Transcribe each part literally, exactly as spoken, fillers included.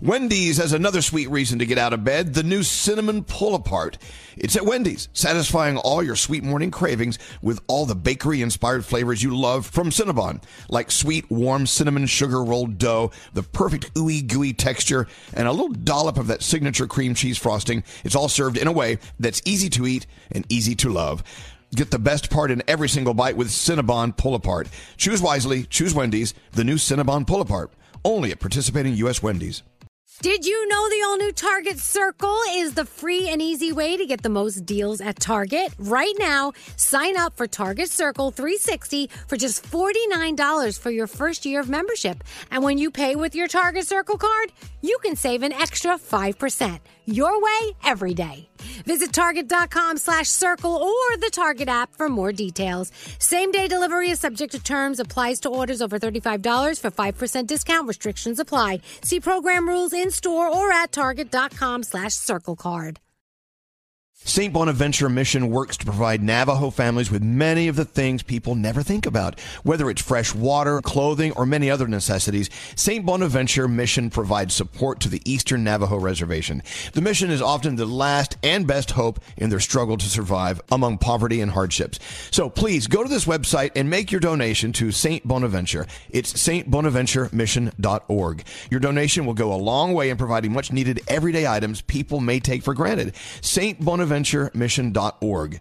Wendy's has another sweet reason to get out of bed, the new Cinnamon Pull-Apart. It's at Wendy's, satisfying all your sweet morning cravings with all the bakery-inspired flavors you love from Cinnabon, like sweet, warm cinnamon sugar rolled dough, the perfect ooey gooey texture, and a little dollop of that signature cream cheese frosting. It's all served in a way that's easy to eat and easy to love. Get the best part in every single bite with Cinnabon Pull-Apart. Choose wisely, choose Wendy's, the new Cinnabon Pull-Apart. Only at participating U S Wendy's. Did you know the all-new Target Circle is the free and easy way to get the most deals at Target? Right now, sign up for Target Circle three sixty for just forty-nine dollars for your first year of membership. And when you pay with your Target Circle card, you can save an extra five percent. Your way, every day. Visit Target.com slash circle or the Target app for more details. Same-day delivery is subject to terms. Applies to orders over thirty-five dollars for five percent discount. Restrictions apply. See program rules in-store or at Target.com slash circle card. Saint Bonaventure Mission works to provide Navajo families with many of the things people never think about. Whether it's fresh water, clothing, or many other necessities, Saint Bonaventure Mission provides support to the Eastern Navajo Reservation. The mission is often the last and best hope in their struggle to survive among poverty and hardships. So please go to this website and make your donation to Saint Bonaventure. It's saint bonaventure mission dot org. Your donation will go a long way in providing much needed everyday items people may take for granted. Saint Bonaventure mission dot org.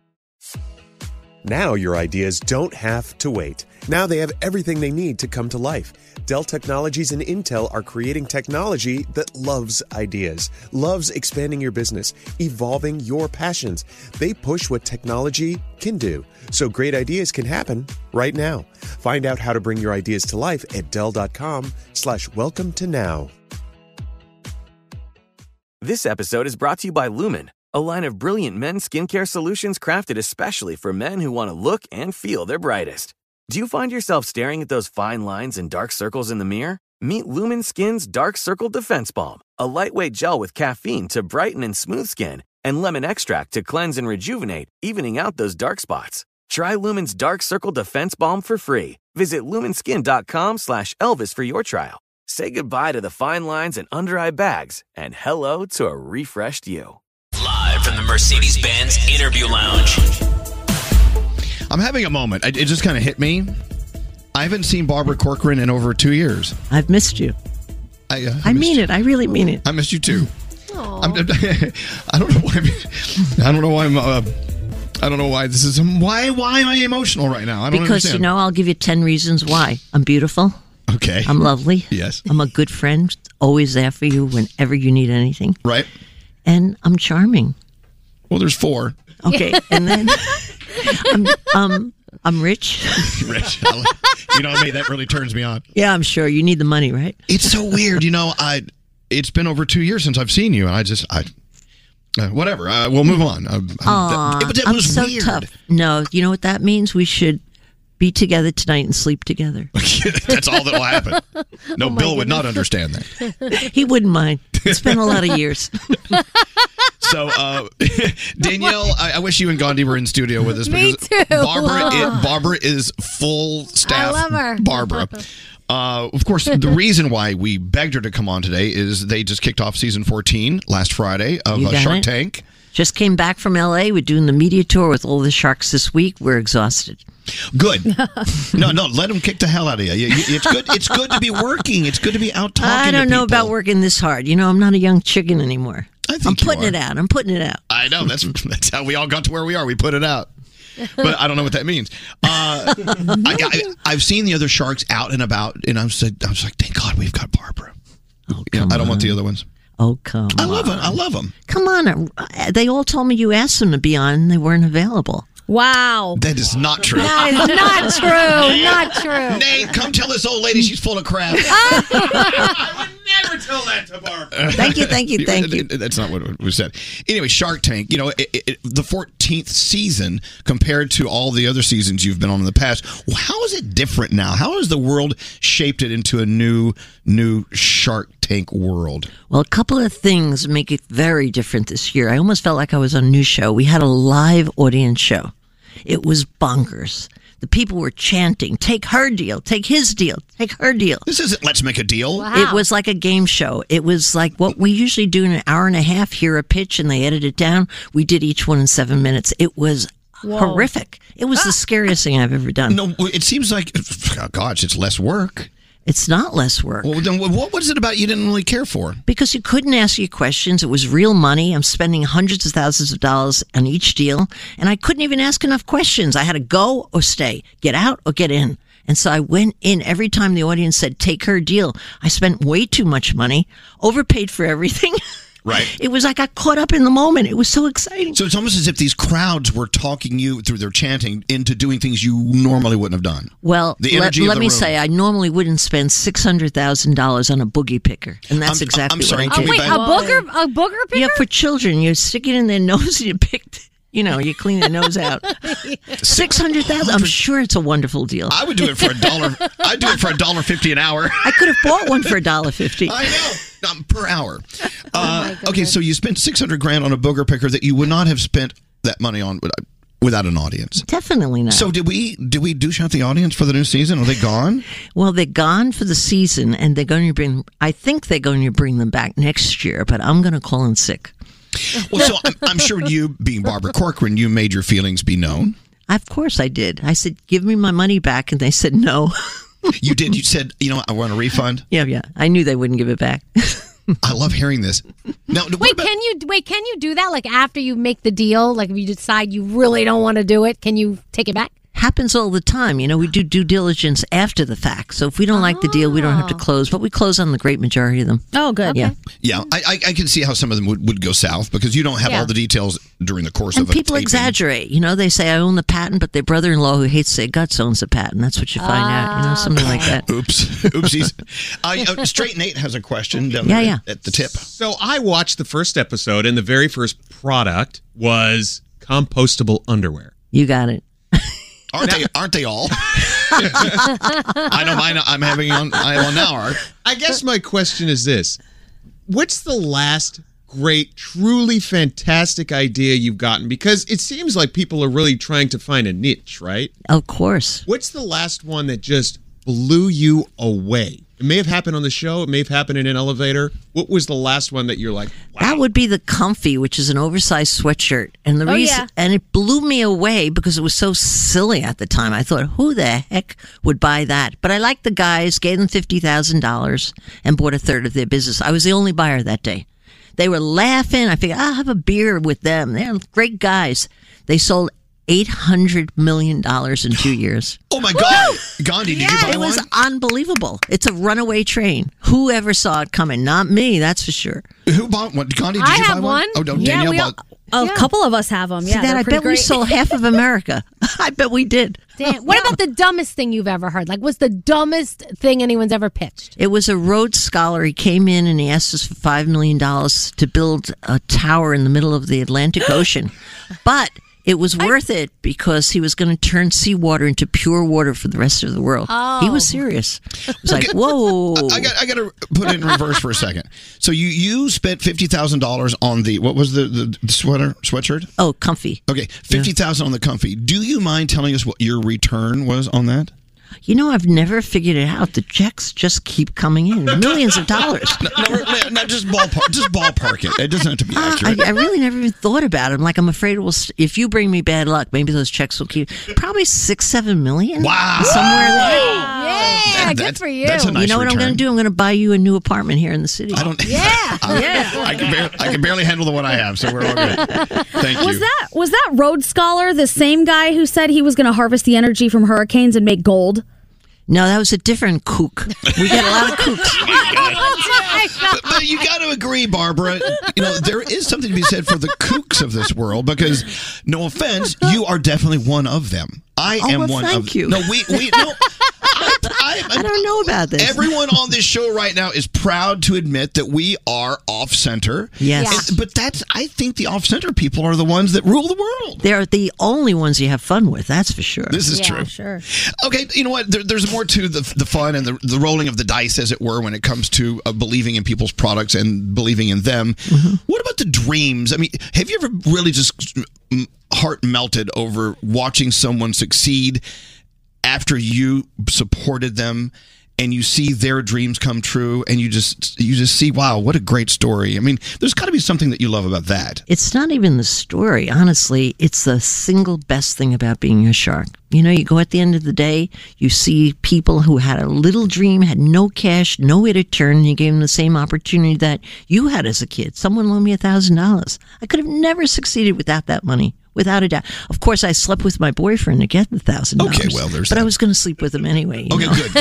Now your ideas don't have to wait. Now they have everything they need to come to life. Dell Technologies and Intel are creating technology that loves ideas, loves expanding your business, evolving your passions. They push what technology can do, so great ideas can happen right now. Find out how to bring your ideas to life at Dell.com slash welcome to now. This episode is brought to you by Lumen, a line of brilliant men's skincare solutions crafted especially for men who want to look and feel their brightest. Do you find yourself staring at those fine lines and dark circles in the mirror? Meet Lumen Skin's Dark Circle Defense Balm, a lightweight gel with caffeine to brighten and smooth skin and lemon extract to cleanse and rejuvenate, evening out those dark spots. Try Lumen's Dark Circle Defense Balm for free. Visit lumenskin.com slash Elvis for your trial. Say goodbye to the fine lines and under-eye bags and hello to a refreshed you. Live from the Mercedes-Benz Interview Lounge. I'm having a moment. It just kind of hit me. I haven't seen Barbara Corcoran in over two years. I've missed you. I, uh, I, I mean you. it. I really mean it. I missed you too. I'm, I don't know why. I'm, I don't know why I'm. Uh, I don't know why this is. Why? Why am I emotional right now? I don't because understand. you know, I'll give you ten reasons why. I'm beautiful. Okay. I'm lovely. Yes. I'm a good friend. Always there for you whenever you need anything. Right. And I'm charming. Well, there's four. Okay, and then I'm um I'm rich. Rich. I like- you know what I mean? That really turns me on. Yeah, I'm sure you need the money, right? It's so weird, you know. I. It's been over two years since I've seen you, and I just I. Uh, whatever. Uh, we'll move on. Uh, Aw, that, but that I'm was so weird. tough. No, you know what that means? We should be together tonight and sleep together. That's all that will happen. No, Oh my Bill would goodness. not understand that. He wouldn't mind. It's been a lot of years. So, uh, Danielle, I, I wish you and Gandhi were in studio with us. Me because too. Barbara, is, Barbara is full staff. I love her. Barbara. Uh, of course, the reason why we begged her to come on today is they just kicked off season fourteen last Friday of You uh, got Shark it. Tank. Just came back from L A. We're doing the media tour with all the sharks this week. We're exhausted. Good. No, no, let them kick the hell out of you. You- you- It's good. It's good to be working. It's good to be out talking. I don't to know people. about working this hard. You know, I'm not a young chicken anymore. I think I'm you putting are. it out. I'm putting it out. I know that's that's how we all got to where we are. We put it out, but I don't know what that means. Uh, I, I, I've seen the other sharks out and about, and I was like, I was like, thank God we've got Barbara. Oh, You know, come I don't want the on. other ones. Oh, come I on. love them. I love them. Come on. uh, They all told me you asked them to be on and they weren't available. Wow. That is not true. That is not true. Not true. Nate, come tell this old lady she's full of crap. I would never tell that to Barbara. Thank you, thank you, thank you. That's not what was said. Anyway, Shark Tank, you know, it, it, the fourteenth season compared to all the other seasons you've been on in the past, how is it different now? How has the world shaped it into a new, new Shark Tank world? Well, a couple of things make it very different this year. I almost felt like I was on a new show. We had a live audience show. It was bonkers. The people were chanting, take her deal, take his deal, take her deal. This isn't Let's Make a Deal. Wow. It was like a game show. It was like what we usually do in an hour and a half, hear a pitch, and they edit it down. We did each one in seven minutes. It was Whoa. horrific. It was the scariest thing I've ever done. No, it seems like, oh, gosh, it's less work. It's not less work. Well, then what was it about you didn't really care for? Because you couldn't ask you questions. It was real money. I'm spending hundreds of thousands of dollars on each deal, and I couldn't even ask enough questions. I had to go or stay, get out or get in. And so I went in every time the audience said, take her deal. I spent way too much money, overpaid for everything. Right. It was like I caught up in the moment. It was so exciting. So it's almost as if these crowds were talking you through their chanting into doing things you normally wouldn't have done. Well, the let, energy of let the me room. say, I normally wouldn't spend six hundred thousand dollars on a boogie picker. And that's I'm- exactly I'm sorry, what I can did. we Wait, a back- booger, a booger picker? Yeah, for children, you stick it in their nose and you pick, you know, you clean their nose out. Six hundred thousand. I'm sure it's a wonderful deal. I would do it for a dollar. I'd do it for a dollar fifty an hour. I could have bought one for a dollar fifty. I know, um, per hour. Oh Uh, okay, so you spent six hundred grand on a booger picker that you would not have spent that money on without- without an audience. Definitely not. So did we? Did we douche out the audience for the new season? Are they gone? Well, they're gone for the season, and they're going to bring. I think they're going to bring them back next year, but I'm going to call in sick. Well, so I'm, I'm sure you, being Barbara Corcoran, you made your feelings be known. Of course, I did. I said, "Give me my money back," and they said no. You did. You said, you know, I want a refund. Yeah, yeah. I knew they wouldn't give it back. I love hearing this. Now, what Wait, about- can you wait? Can you do that? Like after you make the deal, like if you decide you really don't want to do it, can you take it back? Happens all the time. You know, we do due diligence after the fact. So if we don't like the deal, we don't have to close, but we close on the great majority of them. Oh, good. Yeah. Yeah, I, I, I can see how some of them would, would go south because you don't have Yeah. all the details during the course And of a people taping. exaggerate. You know, they say, I own the patent, but their brother-in-law who hates their guts owns the patent. That's what you find out. You know, something like that. Oops. Oopsies. uh, uh, Straight Nate has a question down Yeah, there yeah. at the tip. So I watched the first episode, and the very first product was compostable underwear. You got it. Aren't they? Aren't they all? I know mine. I'm having on. I have on now. Art. I guess my question is this: what's the last great, truly fantastic idea you've gotten? Because it seems like people are really trying to find a niche, right? Of course. What's the last one that just blew you away? It may have happened on the show. It may have happened in an elevator. What was the last one that you're like, wow? That would be the Comfy, which is an oversized sweatshirt. And the Oh, reason, yeah. and it blew me away because it was so silly at the time. I thought, who the heck would buy that? But I liked the guys, gave them fifty thousand dollars and bought a third of their business. I was the only buyer that day. They were laughing. I figured, I'll have a beer with them. They're great guys. They sold eight hundred million dollars in two years. Oh my God, Gandhi, did you buy It was one? unbelievable. It's a runaway train. Whoever saw it coming? Not me, that's for sure. Who bought one? Gandhi, did I you have buy one? one. Oh, no, Yeah, Danielle we all, bought. a couple of us have them. See Yeah, that? they're I pretty bet we great. sold half of America. I bet we did. Dan, what about the dumbest thing you've ever heard? Like, what's the dumbest thing anyone's ever pitched? It was a Rhodes Scholar. He came in and he asked us for five million dollars to build a tower in the middle of the Atlantic Ocean. But it was worth it because he was going to turn seawater into pure water for the rest of the world. Oh. He was serious. It was like, whoa. I got. I got to put it in reverse for a second. So you you spent fifty thousand dollars on the what was the, the the sweater sweatshirt? Oh, Comfy. Okay, fifty thousand on the Comfy. Do you mind telling us what your return was on that? You know, I've never figured it out. The checks just keep coming in. Millions of dollars. No, no, no, no, just ballpark. Just ballpark it. It doesn't have to be Uh, accurate. I, I really never even thought about it. I'm like, I'm afraid it will. st- If you bring me bad luck, maybe those checks will keep. Probably six, seven million. Wow. Somewhere there. Yeah, good That's- for you. that's a nice You know what I'm return. going to do? I'm going to buy you a new apartment here in the city. I don't. Yeah, Yeah. I can barely, I can barely handle the one I have, so we're all good. Thank you. Was that was that Rhodes Scholar the same guy who said he was going to harvest the energy from hurricanes and make gold? No, that was a different kook. We got a lot of kooks. But, but you got to agree, Barbara. You know there is something to be said for the kooks of this world because, no offense, you are definitely one of them. I Oh, am well, one thank of. you. No, we we no. I, I, I don't know about this. Everyone on this show right now is proud to admit that we are off center. Yes. And- but that's. I think the off center people are the ones that rule the world. They're the only ones you have fun with, that's for sure. This is Yeah, true. sure. Okay, you know what? There, there's more to the the fun and the the rolling of the dice, as it were, when it comes to uh, believing in people's products and believing in them. Mm-hmm. What about the dreams? I mean, have you ever really just mm, heart melted over watching someone succeed after you supported them and you see their dreams come true and you just you just see, wow, what a great story. I mean, there's got to be something that you love about that. It's not even the story. Honestly, it's the single best thing about being a shark. You know, you go at the end of the day, you see people who had a little dream, had no cash, no way to turn, and you gave them the same opportunity that you had as a kid. Someone loaned me a thousand dollars. I could have never succeeded without that money. Without a doubt. Of course, I slept with my boyfriend to get the thousand dollars. Okay, well, there's But that. I was going to sleep with him anyway. You Okay, know? good,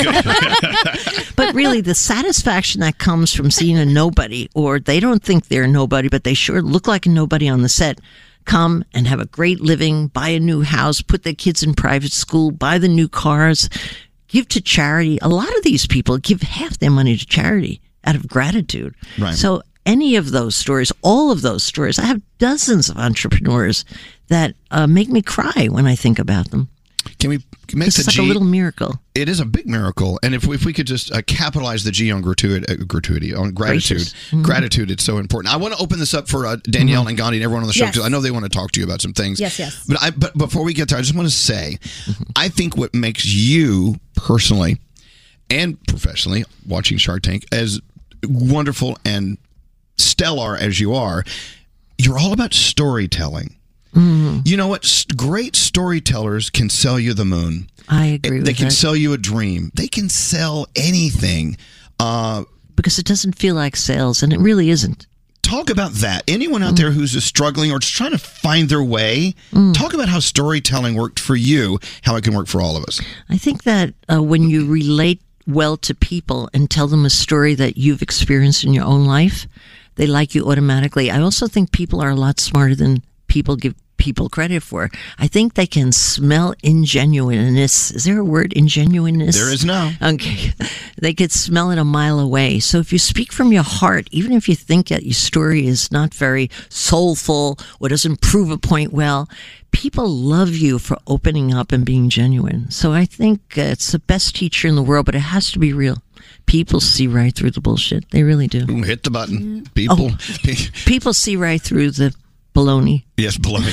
good. But really, the satisfaction that comes from seeing a nobody, or they don't think they're a nobody, but they sure look like a nobody on the set, come and have a great living, buy a new house, put their kids in private school, buy the new cars, give to charity. A lot of these people give half their money to charity out of gratitude. Right. So any of those stories, all of those stories, I have dozens of entrepreneurs that uh, make me cry when I think about them. Can we make It's the like G a little miracle. It is a big miracle, and if if we could just uh, capitalize the G on gratuity, uh, gratuity on gratitude, Gracious. Mm-hmm. gratitude, it's so important. I want to open this up for uh, Danielle Mm-hmm. and Gandhi and everyone on the show Yes. because I know they want to talk to you about some things. Yes, yes. But I but before we get there, I just want to say, Mm-hmm. I think what makes you personally and professionally watching Shark Tank as wonderful and stellar as you are, you're all about storytelling. Mm-hmm. You know what? S- Great storytellers can sell you the moon. I agree They with can that. sell you a dream. They can sell anything. Uh, Because it doesn't feel like sales, and it really isn't. talk about that. Anyone out there who's just struggling or just trying to find their way, talk about how storytelling worked for you, how it can work for all of us. I think that uh, when you relate well to people and tell them a story that you've experienced in your own life, they like you automatically. I also think people are a lot smarter than people give people credit for. I think they can smell ingenuineness. Is there a word, ingenuineness? There is now. Okay. They could smell it a mile away. So if you speak from your heart, even if you think that your story is not very soulful or doesn't prove a point well, people love you for opening up and being genuine. So I think uh, it's the best teacher in the world, but it has to be real. People see right through the bullshit. They really do. Ooh, hit the button. People. People see right through the baloney. Yes, baloney.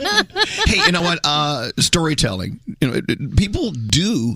Hey, you know what? Uh, storytelling. You know, it- it- people do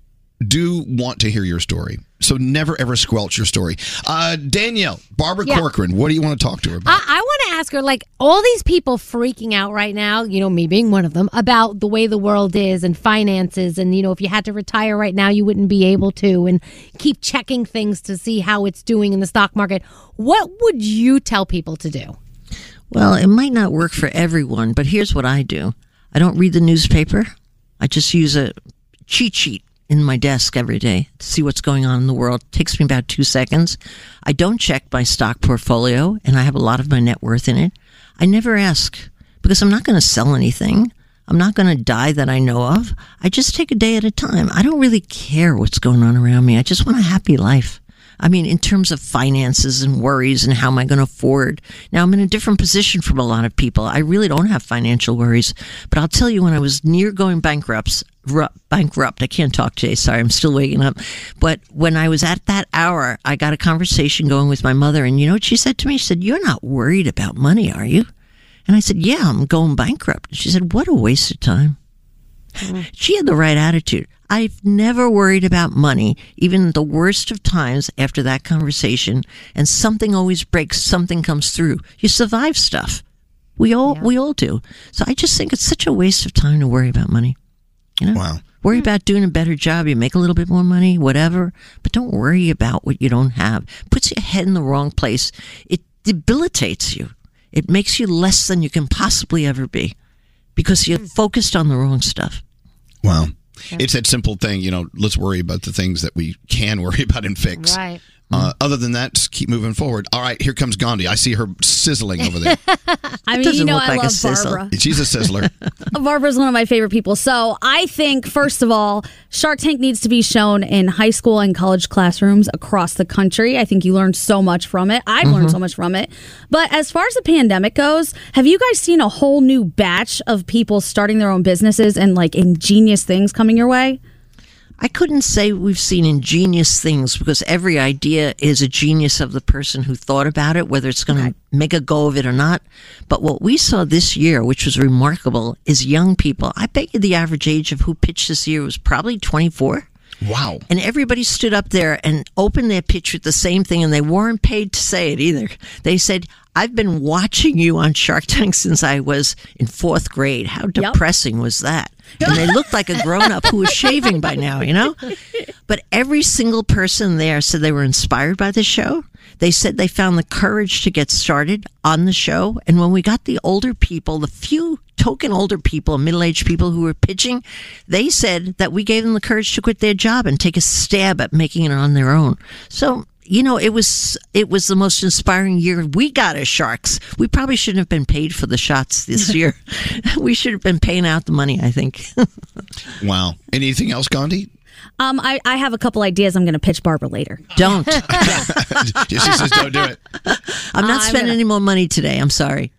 do want to hear your story. So never ever squelch your story. Uh, Danielle, Barbara Yeah. Corcoran, what do you want to talk to her about? I, I want to ask her, like, all these people freaking out right now, you know, me being one of them, about the way the world is and finances. And, you know, if you had to retire right now, you wouldn't be able to, and keep checking things to see how it's doing in the stock market. What would you tell people to do? Well, it might not work for everyone, but here's what I do. I don't read the newspaper. I just use a cheat sheet in my desk every day to see what's going on in the world. It takes me about two seconds. I don't check my stock portfolio, and I have a lot of my net worth in it. I never ask because I'm not going to sell anything. I'm not going to die that I know of. I just take a day at a time. I don't really care what's going on around me. I just want a happy life. I mean, in terms of finances and worries and how am I going to afford? Now, I'm in a different position from a lot of people. I really don't have financial worries. But I'll tell you, when I was near going bankrupt, ru- bankrupt, I can't talk today. Sorry, I'm still waking up. But when I was at that hour, I got a conversation going with my mother. And you know what she said to me? She said, "You're not worried about money, are you?" And I said, "Yeah, I'm going bankrupt." She said, "What a waste of time." She had the right attitude. I've never worried about money, even the worst of times after that conversation, and something always breaks, something comes through. You survive stuff. We all Yeah. we all do. So I just think it's such a waste of time to worry about money. You know? Wow. Worry about doing a better job. You make a little bit more money, whatever, but don't worry about what you don't have. Puts your head in the wrong place. It debilitates you. It makes you less than you can possibly ever be because you're focused on the wrong stuff. Wow. It's that simple thing, you know, let's worry about the things that we can worry about and fix. Right. Uh, other than that, just keep moving forward. All right, here comes Gandhi. I see her sizzling over there. I mean, doesn't you know, look I like a love sizzle. Barbara. She's a sizzler. Barbara's one of my favorite people. So I think, first of all, Shark Tank needs to be shown in high school and college classrooms across the country. I think you learned so much from it. I've learned so much from it. But as far as the pandemic goes, have you guys seen a whole new batch of people starting their own businesses and like ingenious things coming your way? I couldn't say we've seen ingenious things because every idea is a genius of the person who thought about it, whether it's going to make a go of it or not. But what we saw this year, which was remarkable, is young people. I bet you the average age of who pitched this year was probably twenty-four. Wow. And everybody stood up there and opened their pitch with the same thing, and they weren't paid to say it either. They said, I've been watching you on Shark Tank since I was in fourth grade. How depressing yep. was that? And they looked like a grown-up who was shaving by now, you know? But every single person there said they were inspired by the show. They said they found the courage to get started on the show. And when we got the older people, the few token older people, middle-aged people who were pitching, they said that we gave them the courage to quit their job and take a stab at making it on their own. So, you know, it was it was the most inspiring year we got as Sharks. We probably shouldn't have been paid for the shots this year. We should have been paying out the money, I think. Wow. Anything else, Gandhi? Um, I, I have a couple ideas I'm going to pitch Barbara later. Don't. She says don't do it. I'm not I'm spending gonna... any more money today. I'm sorry.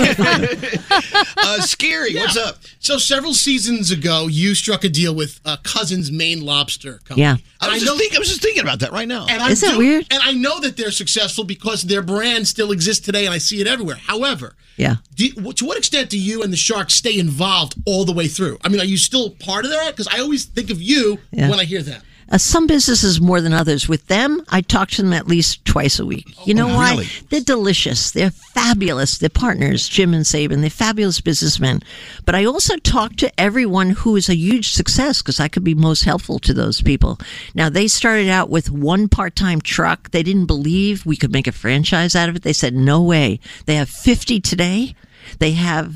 uh, Scary, yeah. what's up? So several seasons ago, you struck a deal with uh, Cousins Maine Lobster Company. Yeah. I was, I just know, think, I was just thinking about that right now. And Is that do, weird? And I know that they're successful because their brand still exists today, and I see it everywhere. However, yeah. do, to what extent do you and the Sharks stay involved all the way through? I mean, are you still part of that? Because I always think of you Yeah. when I hear that. Uh, some businesses more than others. With them, I talk to them at least twice a week. You know Oh, why? really? They're delicious. They're fabulous. They're partners, Jim and Saban. They're fabulous businessmen. But I also talk to everyone who is a huge success because I could be most helpful to those people. Now, they started out with one part-time truck. They didn't believe we could make a franchise out of it. They said, no way. They have fifty today. They have,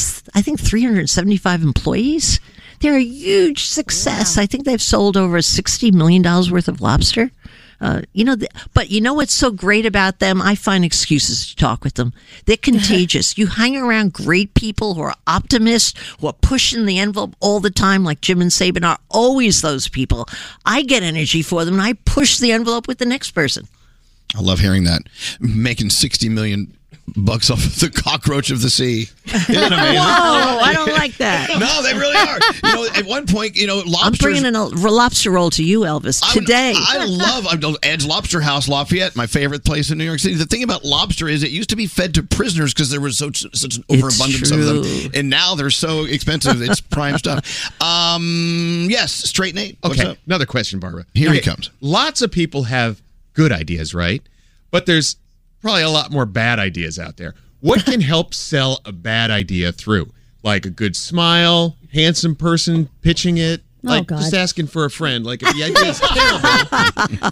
I think, three hundred seventy-five employees. They're a huge success. Wow. I think they've sold over sixty million dollars worth of lobster. Uh, you know, th- but you know what's so great about them? I find excuses to talk with them. They're contagious. You hang around great people who are optimists, who are pushing the envelope all the time, like Jim and Saban are always those people. I get energy for them, and I push the envelope with the next person. I love hearing that. Making sixty million bucks off of the cockroach of the sea. Isn't it amazing? Whoa, I don't like that. No, they really are. You know, at one point, you know, lobsters. I'm bringing in a lobster roll to you, Elvis, today. I, I love I know, Ed's Lobster House, Lafayette, my favorite place in New York City. The thing about lobster is it used to be fed to prisoners because there was such, such an overabundance of them. And now they're so expensive. It's prime stuff. Um, yes, Straight Nate. What's Okay, up? another question, Barbara. Here okay. he comes. Lots of people have good ideas, right? But there's probably a lot more bad ideas out there. What can help sell a bad idea through? Like a good smile, handsome person pitching it? Oh, Like God. just asking for a friend. Like if the idea is terrible,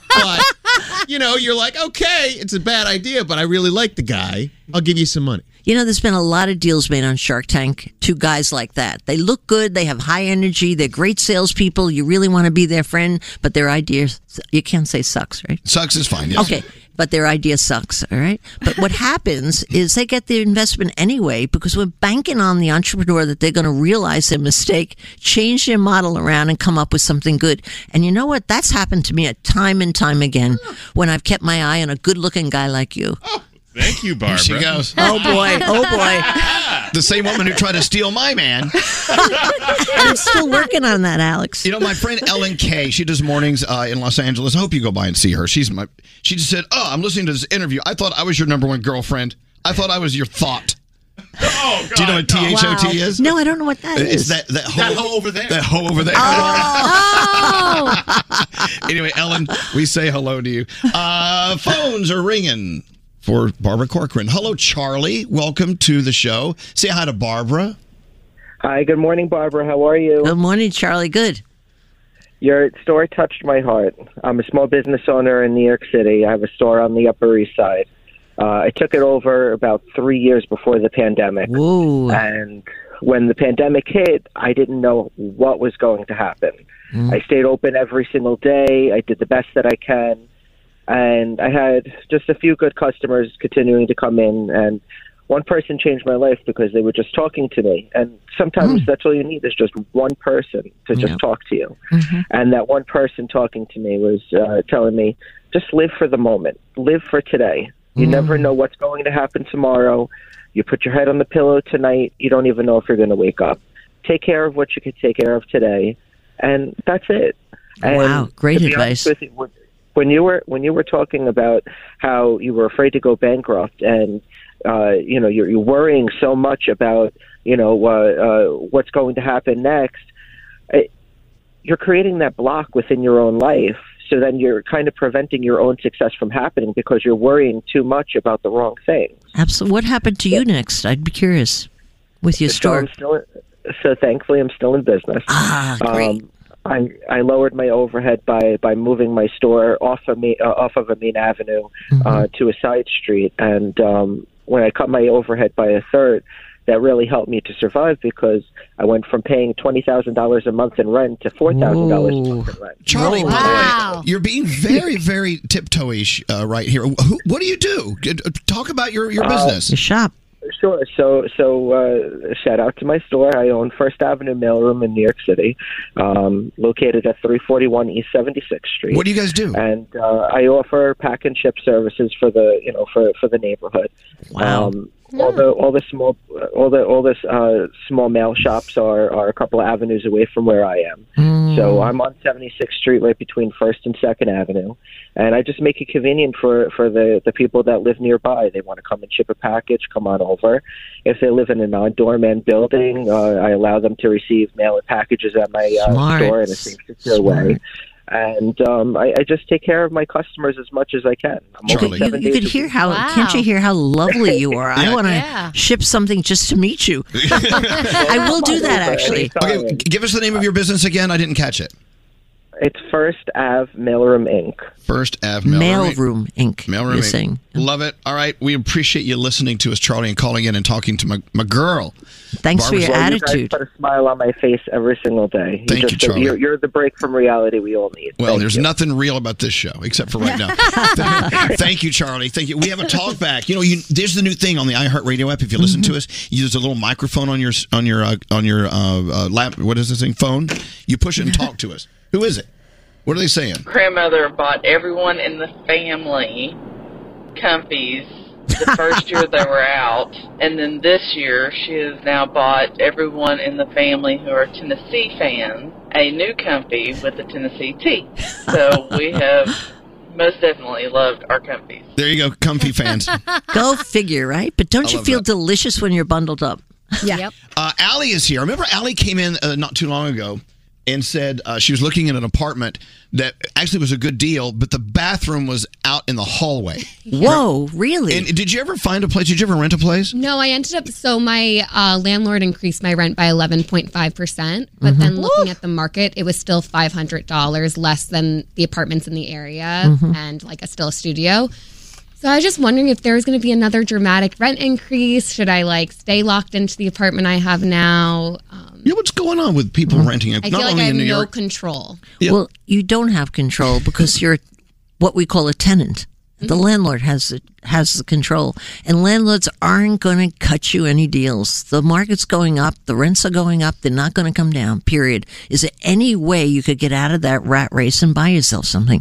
but you know, you're like, okay, it's a bad idea, but I really like the guy. I'll give you some money. You know, there's been a lot of deals made on Shark Tank to guys like that. They look good. They have high energy. They're great salespeople. You really want to be their friend, but their idea, you can't say sucks, right? Sucks is fine, yes. Okay, but their idea sucks, all right? But what happens is they get the investment anyway because we're banking on the entrepreneur that they're going to realize their mistake, change their model around, and come up with something good. And you know what? That's happened to me a time and time again when I've kept my eye on a good-looking guy like you. Thank you, Barbara. Here she goes. Oh, boy. Oh, boy. The same woman who tried to steal my man. I'm still working on that, Alex. You know, my friend Ellen Kay, she does mornings uh, in Los Angeles. I hope you go by and see her. She's my. She just said, "Oh, I'm listening to this interview. I thought I was your number one girlfriend. I thought I was your thought." Oh, God. Do you know what T H O T is? No, I don't know what that It's is. that that hoe, That hoe over there. That hoe over there. Oh! Anyway, Ellen, we say hello to you. Uh, phones are ringing for Barbara Corcoran. Hello, Charlie. Welcome to the show. Say hi to Barbara. Hi, good morning, Barbara. How are you? Good morning, Charlie. Good. Your story touched my heart. I'm a small business owner in New York City. I have a store on the Upper East Side. Uh, I took it over about three years before the pandemic. Whoa. And when the pandemic hit, I didn't know what was going to happen. Mm. I stayed open every single day. I did the best that I can. And I had just a few good customers continuing to come in. And one person changed my life because they were just talking to me. And sometimes mm. that's all you need is just one person to just Yep. talk to you. Mm-hmm. And that one person talking to me was uh, telling me, just live for the moment. Live for today. You mm. never know what's going to happen tomorrow. You put your head on the pillow tonight. You don't even know if you're going to wake up. Take care of what you can take care of today. And that's it. And Wow, great to be honest advice. with you, when you were when you were talking about how you were afraid to go bankrupt, and uh, you know you're, you're worrying so much about you know uh, uh, what's going to happen next, it, you're creating that block within your own life. So then you're kind of preventing your own success from happening because you're worrying too much about the wrong things. Absolutely. What happened to you next? I'd be curious with your So store. I'm still, so thankfully, I'm still in business. Ah, great. Um, I I lowered my overhead by, by moving my store off of me uh, off of a main avenue Mm-hmm. uh, to a side street, and um, when I cut my overhead by a third, that really helped me to survive because I went from paying twenty thousand dollars a month in rent to four thousand dollars a month in rent. Charlie, by Wow. the way, you're being very, very tiptoe-ish uh, right here. Who, what do you do? Talk about your, your business. Your shop. Sure. So, so uh, shout out to my store. I own First Avenue Mailroom in New York City, um, located at three forty-one East seventy-sixth Street. What do you guys do? And uh, I offer pack and ship services for the you know for, for the neighborhood. Wow. Um, all the all the small all the all this uh, small mail shops are, are a couple of avenues away from where I am. Mm. So I'm on seventy-sixth Street, right between First and Second Avenue, and I just make it convenient for, for the, the people that live nearby. They want to come and ship a package, come on over. If they live in a non-doorman building, uh, I allow them to receive mail and packages at my uh, Smart. store in a safe, secure Smart. way. And um, I, I just take care of my customers as much as I can. I'm Charlie. open You, seven you days could a hear week. how, Wow. can't you hear how lovely you are? I want to Yeah. ship something just to meet you. I will do that, actually. Okay, g- give us the name of your business again. I didn't catch it. It's First Ave Mailroom Incorporated. First Ave Mailroom. Mailroom Incorporated. Mailroom You're Inc. saying. Love it. All right. We appreciate you listening to us, Charlie, and calling in and talking to my, my girl. Thanks for Barbara- your Well, you attitude. guys put a smile on my face every single day. Thank you, just, Charlie. You're, you're the break from reality we all need. Well, Thank there's you. nothing real about this show except for right now. Thank you, Charlie. Thank you. We have a talk back. You know, you, there's the new thing on the iHeartRadio app. If you listen Mm-hmm. to us, you use a little microphone on your on your uh, on your uh, uh, lap. What is this thing? Phone. You push it and talk to us. Who is it? What are they saying? Grandmother bought everyone in the family comfies the first year they were out, and then this year she has now bought everyone in the family who are Tennessee fans a new comfy with the Tennessee T. So we have most definitely loved our comfies. There you go, comfy fans. Go figure, right? But don't I you love feel that. delicious when you're bundled up? Yeah. Yep. Uh, Allie is here. Remember, Allie came in uh, not too long ago and said uh, she was looking at an apartment that actually was a good deal, but the bathroom was out in the hallway. Whoa, really? And did you ever find a place? Did you ever rent a place? No, I ended up, so my uh, landlord increased my rent by eleven point five percent, but then looking at the market, it was still five hundred dollars less than the apartments in the area and like a still a studio. So I was just wondering if there was going to be another dramatic rent increase. Should I like stay locked into the apartment I have now? Um, You know what's going on with people renting? I Not feel like only I have in New no York. control. Yeah. Well, you don't have control because you're what we call a tenant. The landlord has the, has the control, and landlords aren't going to cut you any deals. The market's going up, the rents are going up. They're not going to come down. Period. Is there any way you could get out of that rat race and buy yourself something?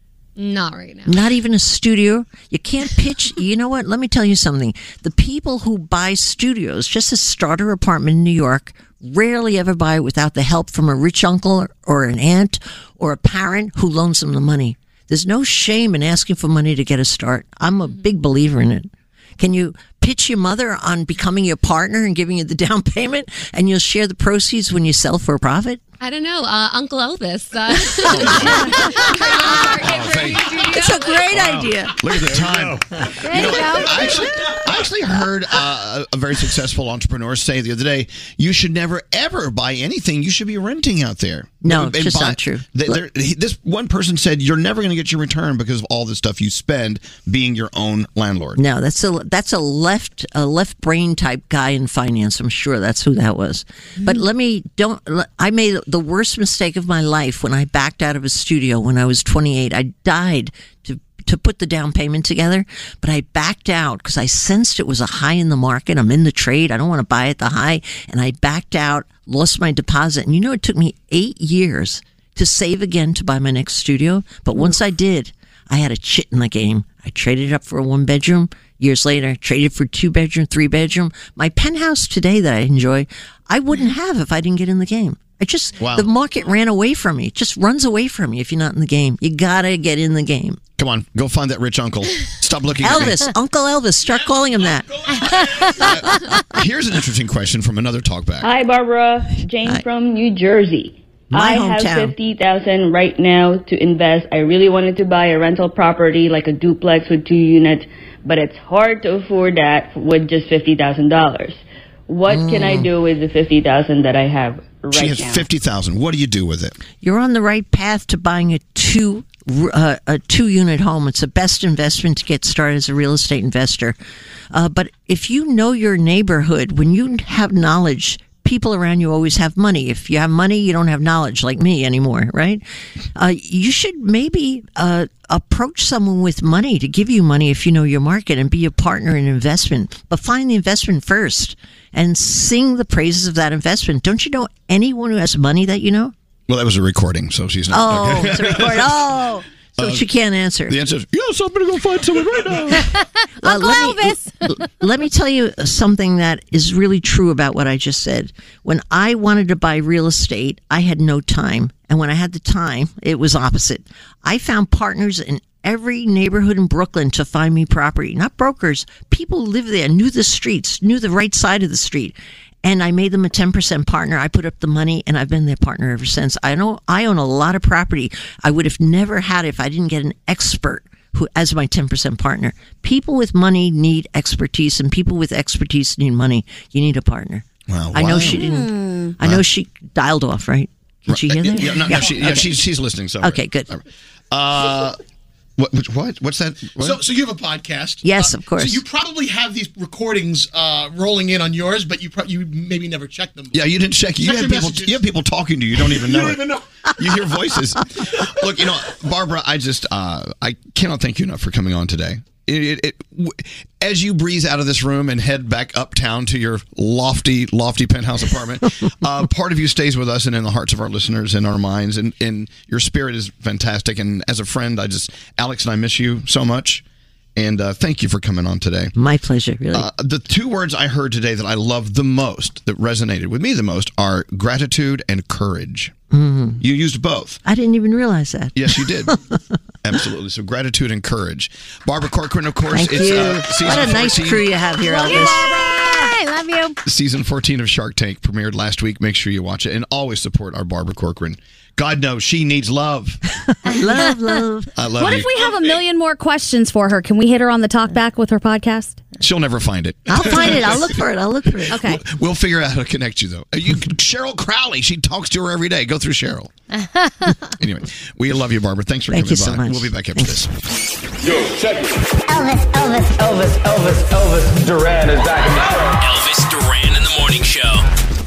Not right now. Not even a studio. You can't pitch. You know what? Let me tell you something. The people who buy studios, just a starter apartment in New York, rarely ever buy it without the help from a rich uncle or an aunt or a parent who loans them the money. There's no shame in asking for money to get a start. I'm a big believer in it. Can you pitch your mother on becoming your partner and giving you the down payment, and you'll share the proceeds when you sell for a profit? I don't know. Uh, Uncle Elvis. Uh, It's a great idea. Look at the time. You know, I actually, I actually heard uh, a very successful entrepreneur say the other day, you should never, ever buy anything. You should be renting out there. No, And it's just buy- not true. they- they're- he- this one person said, you're never going to get your return because of all the stuff you spend being your own landlord. No, that's a that's a left a left brain type guy in finance. I'm sure that's who that was. But let me don't. I made the worst mistake of my life when I backed out of a studio when I was twenty-eight. I died to to put the down payment together, but I backed out because I sensed it was a high in the market. I'm in the trade. I don't want to buy at the high, and I backed out, lost my deposit, and you know it took me eight years to save again to buy my next studio. But once I did, I had a chit in the game. I traded it up for a one bedroom. Years later, traded for two bedroom, three bedroom. My penthouse today that I enjoy, I wouldn't have if I didn't get in the game. It just, Wow. the market ran away from me. It just runs away from you if you're not in the game. You got to get in the game. Come on, go find that rich uncle. Stop looking at me. Elvis, Uncle Elvis, start calling him that. Here's an interesting question from another talkback. Hi, Barbara. Jane Hi. from New Jersey. My I hometown. have fifty thousand right now to invest. I really wanted to buy a rental property like a duplex with two units, but it's hard to afford that with just fifty thousand dollars. What can I do with the fifty thousand that I have right She has now? fifty thousand. What do you do with it? You're on the right path to buying a two uh, a two unit home. It's the best investment to get started as a real estate investor. Uh, but if you know your neighborhood, when you have knowledge, people around you always have money. If you have money, you don't have knowledge like me anymore, right? Uh, you should maybe uh, approach someone with money to give you money if you know your market and be a partner in investment. But find the investment first and sing the praises of that investment. Don't you know anyone who has money that you know? Well, that was a recording, so she's not. Oh, okay. it's a record. Oh, so Uh, she can't answer. The answer is, yes, I'm going to go find someone right now. Uh, Uncle let me- Elvis. Let me tell you something that is really true about what I just said. When I wanted to buy real estate, I had no time. And when I had the time, it was opposite. I found partners in every neighborhood in Brooklyn to find me property. Not brokers. People who lived there, knew the streets, knew the right side of the street. And I made them a ten percent partner. I put up the money, and I've been their partner ever since. I know I own a lot of property. I would have never had it if I didn't get an expert who as my ten percent partner. People with money need expertise, and people with expertise need money. You need a partner. Wow. I know wow. she didn't. I know she dialed off, right? Did she hear that? Yeah, no, no, she, yeah Okay. she's, she's listening. So Okay, good. Uh, what, which- what? What's that? What? So, so you have a podcast. Yes, Uh, of course. So you probably have these recordings uh, rolling in on yours, but you pro- you maybe never check them. Yeah, you didn't check. You Check have your people. messages. You have people talking to you. You don't even know. You don't it. even know. You hear voices. Look, you know, Barbara. I just, uh, I cannot thank you enough for coming on today. It, it, it, w- as you breeze out of this room and head back uptown to your lofty, lofty penthouse apartment, uh, part of you stays with us and in the hearts of our listeners and our minds. And, and your spirit is fantastic. And as a friend, I just, Alex and I miss you so much. And uh, thank you for coming on today. My pleasure, really. Uh, the two words I heard today that I love the most, that resonated with me the most, are gratitude and courage. Mhm. You used both. I didn't even realize that. Yes, you did. Absolutely. So gratitude and courage. Barbara Corcoran, of course. Thank it's you. Uh, season What a nice fourteen. crew you have here, Love you, Elvis. Barbara. I love you. Season fourteen of Shark Tank premiered last week. Make sure you watch it and always support our Barbara Corcoran. God knows she needs love. love, love. I love What you. if we have a million more questions for her? Can we hit her on the talk back with her podcast? She'll never find it. I'll find it. I'll look for it. I'll look for it. Okay. We'll figure out how to connect you, though. Uh, You, Cheryl Crowley, she talks to her every day. Go through Cheryl. Anyway, we love you, Barbara. Thanks for Thank coming you so by. much. We'll be back after this. Yo, check it. Elvis, Elvis, Elvis, Elvis, Elvis Duran is back in the show. Elvis Duran in the morning show.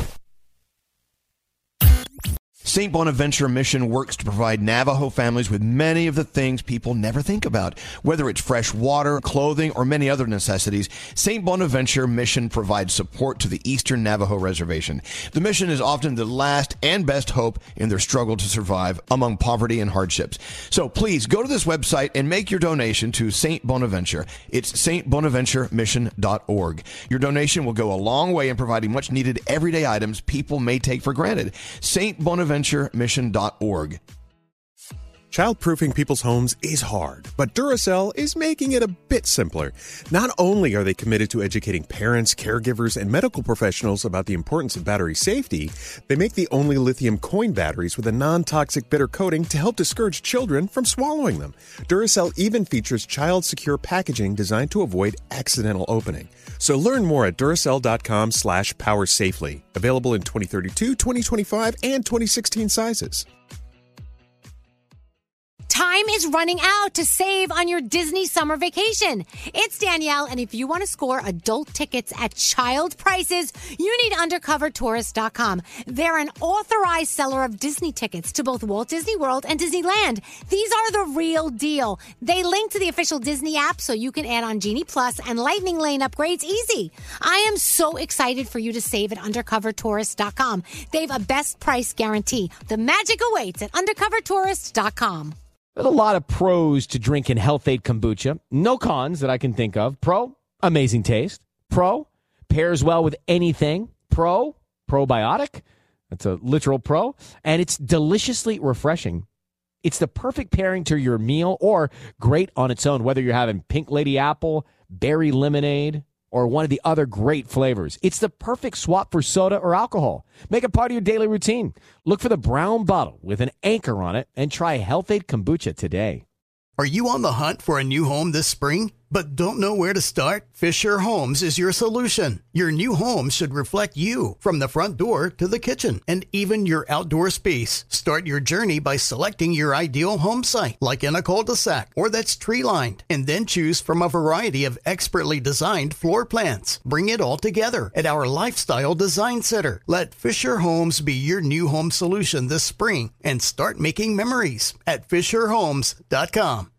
Saint Bonaventure Mission works to provide Navajo families with many of the things people never think about. Whether it's fresh water, clothing, or many other necessities, Saint Bonaventure Mission provides support to the Eastern Navajo Reservation. The mission is often the last and best hope in their struggle to survive among poverty and hardships. So please go to this website and make your donation to Saint Bonaventure. It's saint bonaventure mission dot org. Your donation will go a long way in providing much needed everyday items people may take for granted. saint bonaventure mission dot org. Childproofing people's homes is hard, but Duracell is making it a bit simpler. Not only are they committed to educating parents, caregivers, and medical professionals about the importance of battery safety, they make the only lithium coin batteries with a non-toxic bitter coating to help discourage children from swallowing them. Duracell even features child-secure packaging designed to avoid accidental opening. So learn more at Duracell.com slash power safely. Available in twenty thirty-two, twenty twenty-five, and twenty sixteen sizes. Time is running out to save on your Disney summer vacation. It's Danielle, and if you want to score adult tickets at child prices, you need undercover tourist dot com. They're an authorized seller of Disney tickets to both Walt Disney World and Disneyland. These are the real deal. They link to the official Disney app so you can add on Genie Plus and Lightning Lane upgrades easy. I am so excited for you to save at undercover tourist dot com. They have a best price guarantee. The magic awaits at undercover tourist dot com. There's a lot of pros to drinking Health Aid kombucha. No cons that I can think of. Pro, amazing taste. Pro, pairs well with anything. Pro, probiotic. That's a literal pro. And it's deliciously refreshing. It's the perfect pairing to your meal or great on its own, whether you're having Pink Lady Apple, berry lemonade, or one of the other great flavors. It's the perfect swap for soda or alcohol. Make it part of your daily routine. Look for the brown bottle with an anchor on it and try Health-Ade Kombucha today. Are you on the hunt for a new home this spring, but don't know where to start? Fisher Homes is your solution. Your new home should reflect you, from the front door to the kitchen, and even your outdoor space. Start your journey by selecting your ideal home site, like in a cul-de-sac or that's tree-lined, and then choose from a variety of expertly designed floor plans. Bring it all together at our Lifestyle Design Center. Let Fisher Homes be your new home solution this spring and start making memories at fisher homes dot com.